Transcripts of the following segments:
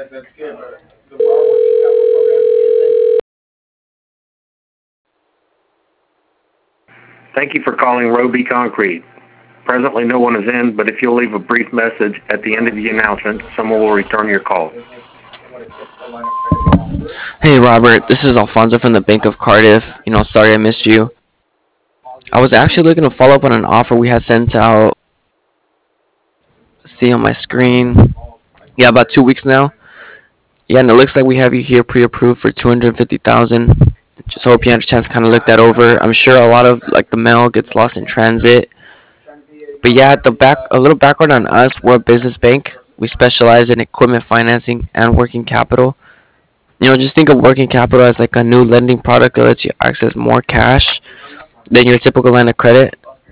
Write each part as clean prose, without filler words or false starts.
Thank you for calling Roby Concrete. Presently, no one is in, but if you'll leave a brief message at the end of the announcement, someone will return your call. Hey Robert, this is Alfonso from the Bank of Cardiff. Sorry I missed you. I was actually looking to follow up on an offer we had sent out. See on my screen. Yeah, about 2 weeks now. Yeah, and it looks like we have you here pre-approved for 250,000. Just hope you had a chance to kind of look that over. I'm sure a lot of like the mail gets lost in transit. But yeah, a little background on us. We're a business bank. We specialize in equipment financing and working capital. Just think of working capital as like a new lending product that lets you access more cash than your typical line of credit.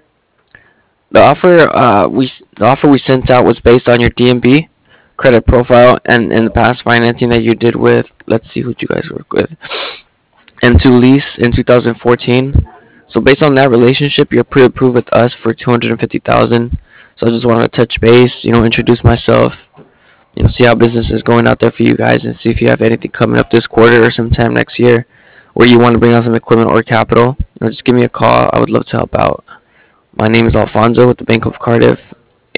The offer we sent out was based on your DMB credit profile and in the past financing that you did with, let's see who you guys work with, M2 Lease in 2014. So based on that relationship, you're pre-approved with us for 250,000. So I just wanted to touch base, introduce myself, see how business is going out there for you guys, and see if you have anything coming up this quarter or sometime next year where you want to bring on some equipment or capital. Just give me a call. I would love to help out. My name is Alfonso with the Bank of Cardiff,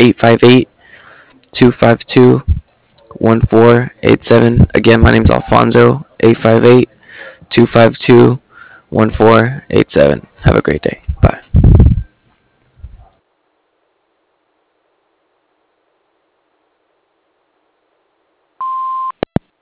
858-252-1487. Again, my name is Alfonso, 858-252-1487. Have a great day.